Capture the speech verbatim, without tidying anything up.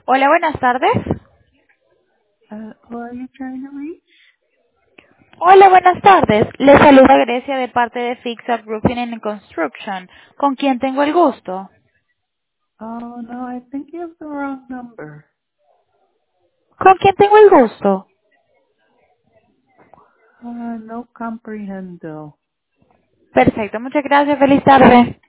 Hola, buenas tardes. Uh, who are you trying to reach? Hola, buenas tardes. Le saluda Grecia de parte de Fix Up Roofing and Construction. ¿Con quién tengo el gusto? Oh, no, I think you have the wrong number. ¿Con quién tengo el gusto? Uh, no comprehendo. Perfecto, muchas gracias. Feliz tarde.